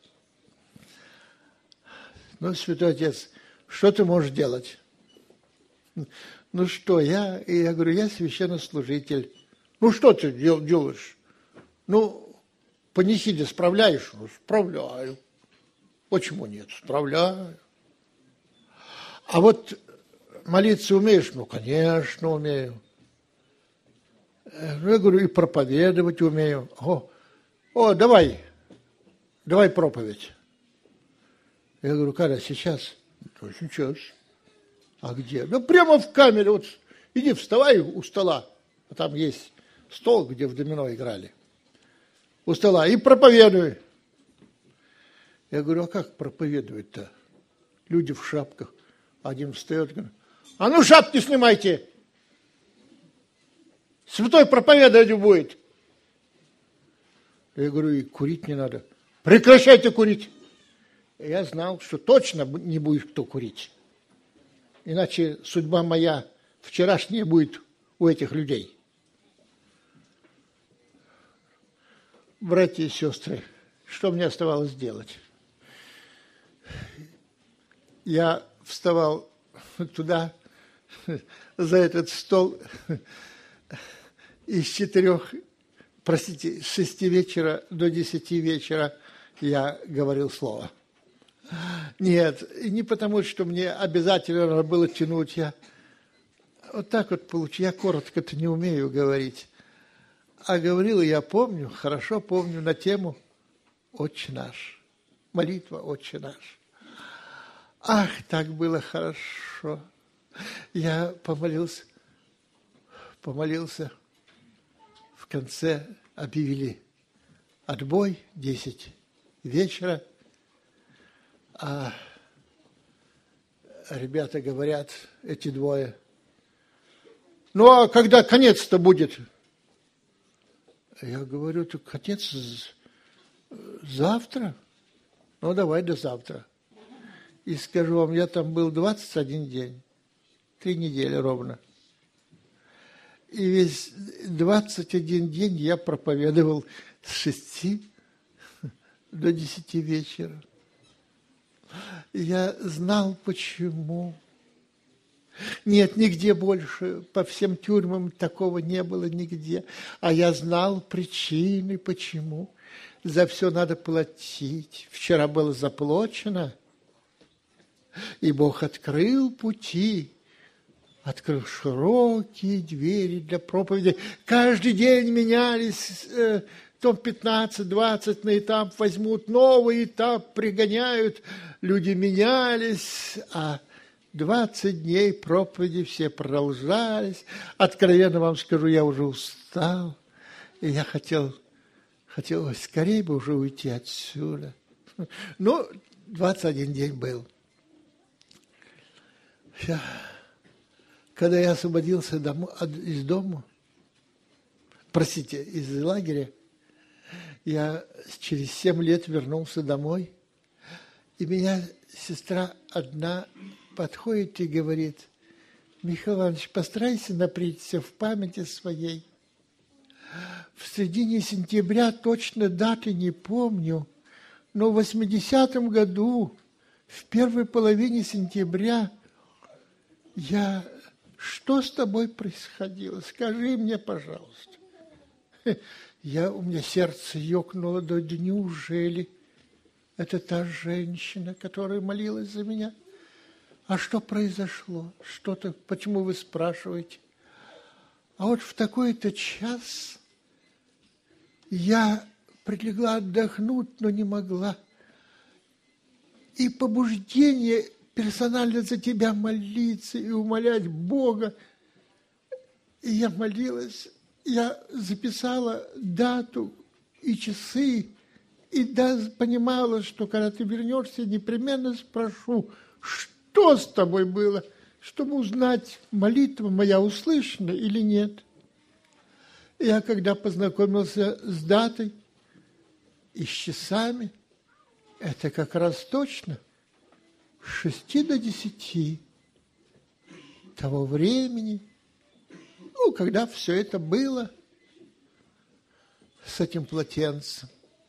Ну, святой отец, что ты можешь делать? Ну, что, я говорю, я священнослужитель. Ну, что ты делаешь? Ну, панихиды справляешь? Ну, справляю. Почему нет? Справляю. А вот молиться умеешь? Ну, конечно, умею. Ну, я говорю, и проповедовать умею. Давай проповедь. Я говорю, когда, сейчас? Ну, сейчас. А где? Ну, прямо в камере. Вот иди, вставай у стола. А там есть стол, где в домино играли. У стола. И проповедуй. Я говорю, а как проповедовать-то? Люди в шапках. Один встает, говорит, а ну шапки снимайте. Святой проповедовать будет. Я говорю, и курить не надо. Прекращайте курить. Я знал, что точно не будет кто курить. Иначе судьба моя вчерашняя будет у этих людей. Братья и сестры, что мне оставалось делать? Я вставал туда, за этот стол, и с 6 вечера до 10 вечера я говорил слово. Нет, не потому, что мне обязательно надо было тянуть. Я вот так вот получил. Я коротко-то не умею говорить. А говорил я помню, хорошо помню, на тему «Отче наш». Молитва «Отче наш». Ах, так было хорошо. Я помолился. В конце объявили отбой, 10 вечера. А ребята говорят, эти двое, ну а когда конец-то будет? Я говорю, так конец завтра. Ну давай до завтра. И скажу вам, я там был 21 день, 3 недели ровно. И весь 21 день я проповедовал с 6 до 10 вечера. Я знал, почему. Нет, нигде больше, по всем тюрьмам такого не было нигде. А я знал причины, почему. За все надо платить. Вчера было заплачено, и Бог открыл пути, открыл широкие двери для проповеди. Каждый день менялись, том 15-20 на этап возьмут, новый этап пригоняют. Люди менялись, а 20 дней проповеди все продолжались. Откровенно вам скажу, я уже устал. И я хотел скорее бы уже уйти отсюда. Ну, 21 день был. Когда я освободился из лагеря, я через 7 лет вернулся домой. И меня сестра одна подходит и говорит, Михаил Иванович, постарайся напрячься в памяти своей. В середине сентября, точно даты не помню, но в 80-м году, в первой половине сентября, что с тобой происходило? Скажи мне, пожалуйста. У меня сердце ёкнуло, да неужели это та женщина, которая молилась за меня? А что произошло? Почему вы спрашиваете? А вот в такой-то час Я прилегла отдохнуть, но не могла. И побуждение персонально за тебя молиться и умолять Бога. И я молилась, я записала дату и часы, и понимала, что когда ты вернешься, непременно спрошу, что с тобой было, чтобы узнать, молитва моя услышана или нет. Я, когда познакомился с датой и с часами, это как раз точно с 6 до 10 того времени, когда все это было с этим полотенцем.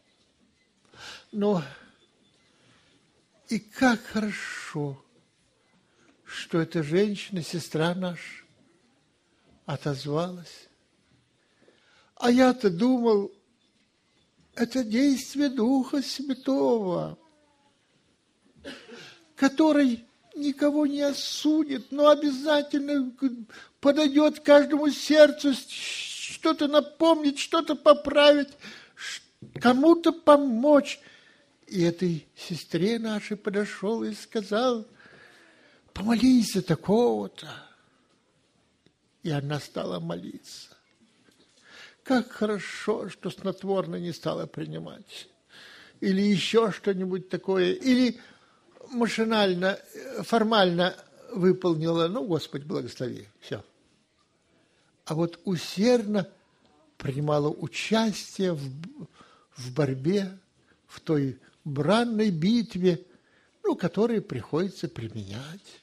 Но и как хорошо, что эта женщина, сестра наша, отозвалась. А я-то думал, это действие Духа Святого, который никого не осудит, но обязательно подойдет к каждому сердцу, что-то напомнить, что-то поправить, кому-то помочь. И этой сестре нашей подошел и сказал, помолись за такого-то. И она стала молиться. Как хорошо, что снотворное не стала принимать. Или еще что-нибудь такое. Или машинально, формально выполнила, Господь благослови, все. А вот усердно принимала участие в борьбе, в той бранной битве, которые приходится применять.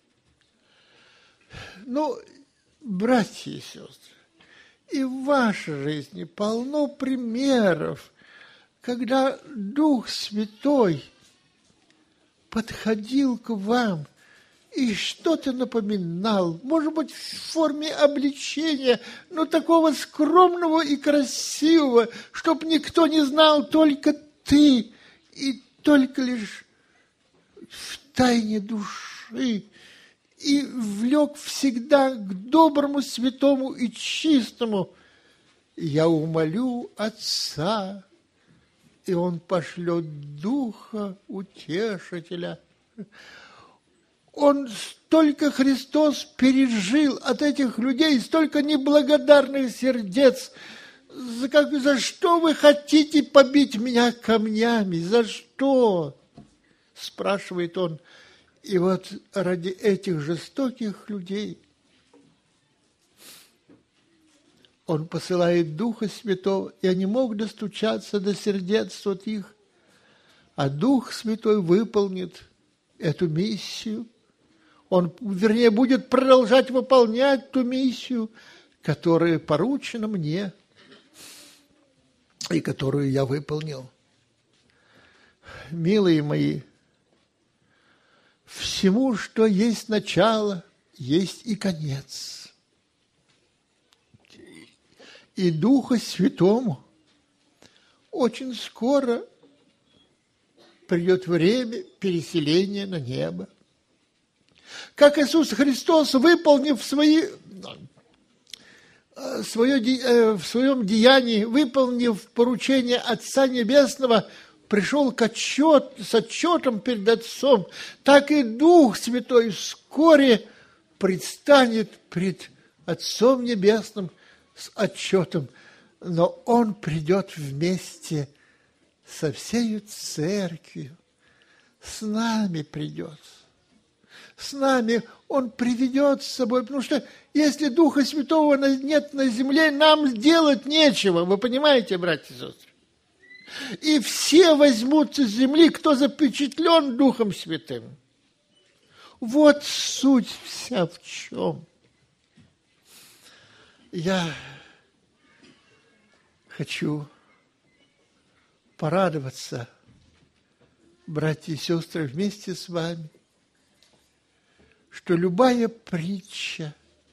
Братья и сестры, и в вашей жизни полно примеров, когда Дух Святой подходил к вам и что-то напоминал, может быть, в форме обличения, но такого скромного и красивого, чтоб никто не знал, только ты, и только лишь в тайне души, и влек всегда к доброму, святому и чистому. Я умолю Отца, и Он пошлет Духа Утешителя. Он столько, Христос, пережил от этих людей, столько неблагодарных сердец. За что вы хотите побить меня камнями? За что? Спрашивает Он. И вот ради этих жестоких людей Он посылает Духа Святого, и они могут достучаться до сердец вот их. А Дух Святой выполнит эту миссию. Он, будет продолжать выполнять ту миссию, которая поручена мне и которую я выполнил. Милые мои, всему, что есть начало, есть и конец. И Духу Святому очень скоро придет время переселения на небо. Как Иисус Христос, выполнив в своем деянии, выполнив поручение Отца Небесного, пришел с отчетом перед Отцом, так и Дух Святой вскоре предстанет пред Отцом Небесным с отчетом, но Он придет вместе со всей церковью, с нами придет. С нами Он приведет с собой, потому что если Духа Святого нет на земле, нам делать нечего. Вы понимаете, братья и сестры? И все возьмутся с земли, кто запечатлен Духом Святым. Вот суть вся в чем. Я хочу порадоваться, братья и сестры, вместе с вами, что любая притча,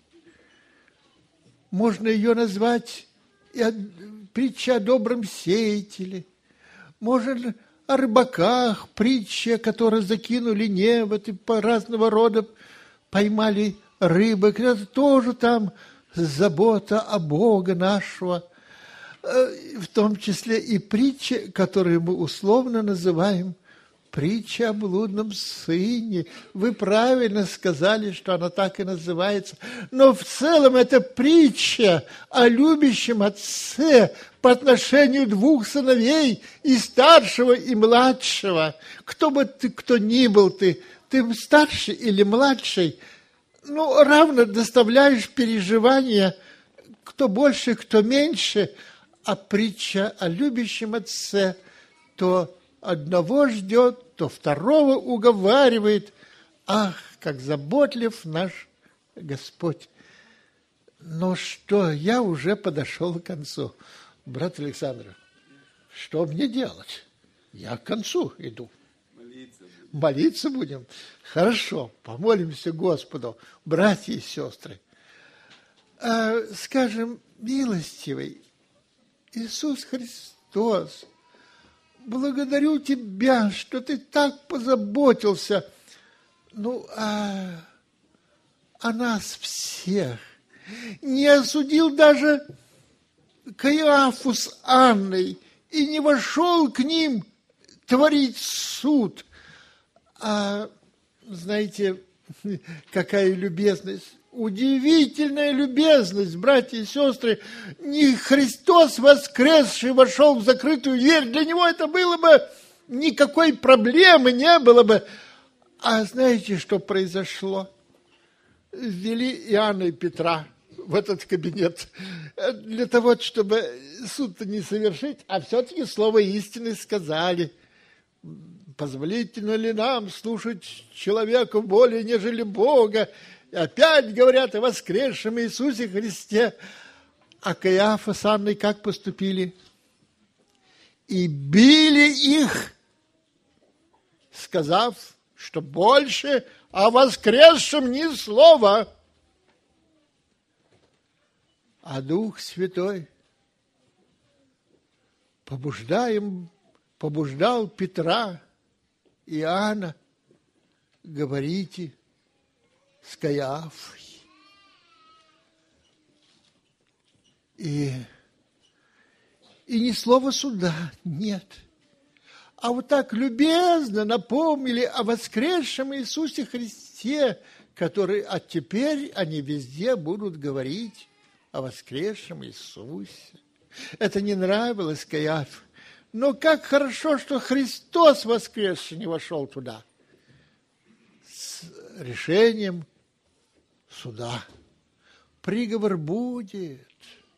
можно ее назвать притча о добром сеятеле, можно о рыбаках, притча, которые закинули небо, по разного рода поймали рыбы, это тоже там забота о Бога нашего. в том числе и притча, которую мы условно называем притча о блудном сыне. Вы правильно сказали, что она так и называется. Но в целом это притча о любящем отце по отношению двух сыновей, и старшего, и младшего. Кто бы ты, кто ни был ты старший или младший, равно доставляешь переживания, кто больше, кто меньше. А притча о любящем отце то одного ждет, то второго уговаривает. Ах, как заботлив наш Господь! Ну что, я уже подошел к концу. Брат Александр, что мне делать? Я к концу иду. Молиться будем? Хорошо, помолимся Господу, братья и сестры. Скажем, милостивый Иисус Христос, благодарю Тебя, что Ты так позаботился, о нас всех. Не осудил даже Каиафу с Анной и не вошел к ним творить суд. Знаете, какая любезность, удивительная любезность, братья и сестры. Не Христос воскресший вошел в закрытую дверь, для него это было бы, никакой проблемы не было бы. А знаете, что произошло? Ввели Иоанна и Петра в этот кабинет для того, чтобы суд-то не совершить, а все-таки слово истины сказали. Позволительно ли нам слушать человека более, нежели Бога? И опять говорят о воскресшем Иисусе Христе. А Каиафа с Анной как поступили? И били их, сказав, что больше о воскресшем ни слова. А Дух Святой побуждал Петра и Иоанна: говорите с Каиафой. И ни слова суда нет. А вот так любезно напомнили о воскресшем Иисусе Христе, который, а теперь они везде будут говорить о воскресшем Иисусе. Это не нравилось Каиафе. Но как хорошо, что Христос воскресший не вошел туда с решением суда. Приговор будет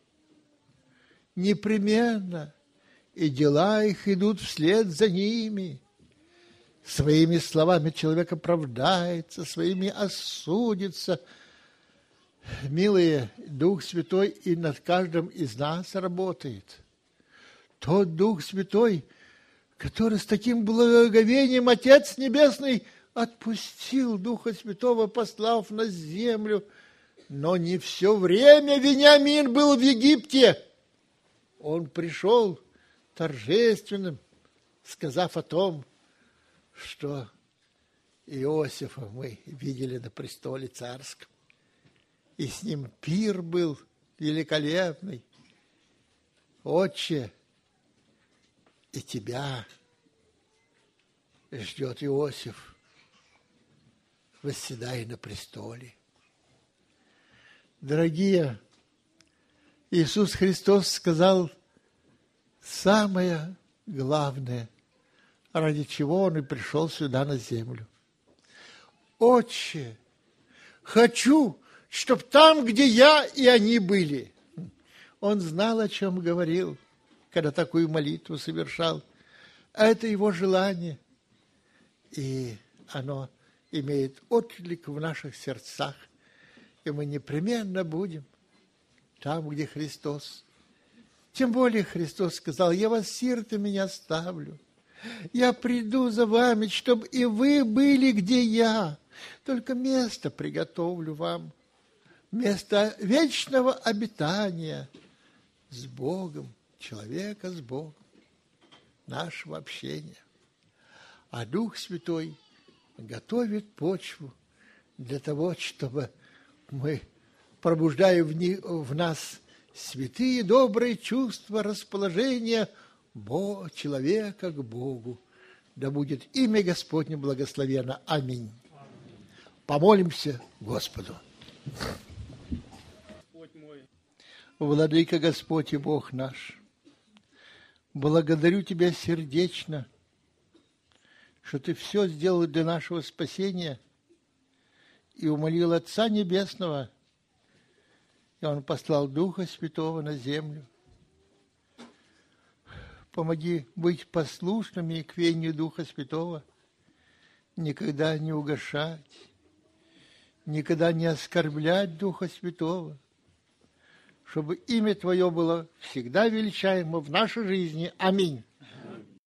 непременно, и дела их идут вслед за ними. Своими словами человек оправдается, своими осудится. Милые, Дух Святой и над каждым из нас работает. Тот Дух Святой, который с таким благоговением Отец Небесный отпустил Духа Святого, послав на землю. Но не все время Вениамин был в Египте. Он пришел торжественным, сказав о том, что Иосифа мы видели на престоле царском. И с ним пир был великолепный. Отче, и тебя ждет Иосиф, восседай на престоле. Дорогие, Иисус Христос сказал самое главное, ради чего Он и пришел сюда на землю. Отче, хочу, чтобы там, где я, и они были. Он знал, о чем говорил, когда такую молитву совершал. А это его желание. И оно имеет отклик в наших сердцах. И мы непременно будем там, где Христос. Тем более Христос сказал: я вас сиротами не оставлю. Я приду за вами, чтобы и вы были, где я. Только место приготовлю вам. Место вечного обитания с Богом, человека с Богом, нашего общения. А Дух Святой готовит почву для того, чтобы мы, пробуждая в нас святые добрые чувства, расположения человека к Богу. Да будет имя Господне благословенно. Аминь. Помолимся Господу. Владыка Господь и Бог наш, благодарю Тебя сердечно, что Ты все сделал для нашего спасения и умолил Отца Небесного, и Он послал Духа Святого на землю. Помоги быть послушными к веянию Духа Святого, никогда не угашать, никогда не оскорблять Духа Святого, чтобы имя Твое было всегда величаемо в нашей жизни. Аминь.